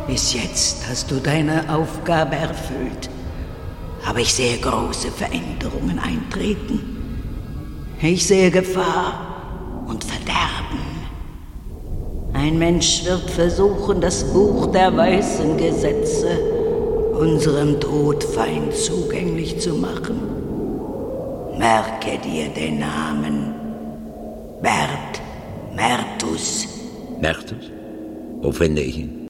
Bis jetzt hast du deine Aufgabe erfüllt. Aber ich sehe große Veränderungen eintreten. Ich sehe Gefahr und Verderben. Ein Mensch wird versuchen, das Buch der weißen Gesetze unserem Todfeind zugänglich zu machen. Merke dir den Namen Bert Mertus. Mertus? Wo finde ich ihn?